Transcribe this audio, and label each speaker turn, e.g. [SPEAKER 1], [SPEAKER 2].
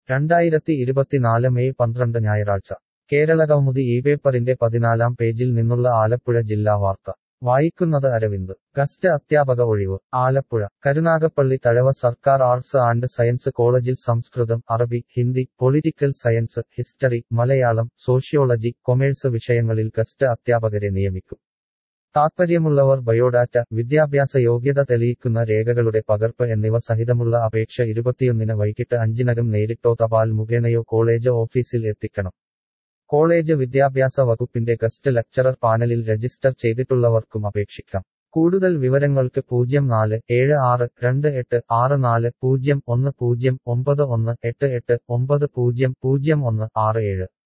[SPEAKER 1] 2024 May 12 ഞായറാഴ്ച കേരളകൗമുദി ഇപേപ്പറിന്റെ 14 പേജിൽ നിന്നുള്ള ആലപ്പുഴ ജില്ലാ വാർത്ത വായിക്കുന്നത് അരവിന്ദ്. ഗസ്റ്റ് അധ്യാപക ഒഴിവ്. ആലപ്പുഴ കരുനാഗപ്പള്ളി തഴവ സർക്കാർ ആർട്സ് ആൻഡ് സയൻസ് കോളേജിൽ സംസ്കൃതം, അറബി, Hindi, political science, history, Malayalam, sociology, commerce വിഷയങ്ങളിൽ ഗസ്റ്റ് അധ്യാപകരെ നിയമിക്കും. താത്പര്യമുള്ളവർ ബയോഡാറ്റ, വിദ്യാഭ്യാസ യോഗ്യത തെളിയിക്കുന്ന രേഖകളുടെ പകർപ്പ് എന്നിവ സഹിതമുള്ള അപേക്ഷ 21 വൈകിട്ട് 5 നേരിട്ടോ തപാൽ മുഖേനയോ കോളേജ് ഓഫീസിൽ എത്തിക്കണം. കോളേജ് വിദ്യാഭ്യാസ വകുപ്പിന്റെ ഗസ്റ്റ് ലെക്ചറർ പാനലിൽ രജിസ്റ്റർ ചെയ്തിട്ടുള്ളവർക്കും അപേക്ഷിക്കാം. കൂടുതൽ വിവരങ്ങൾക്ക് 04762864010918890067.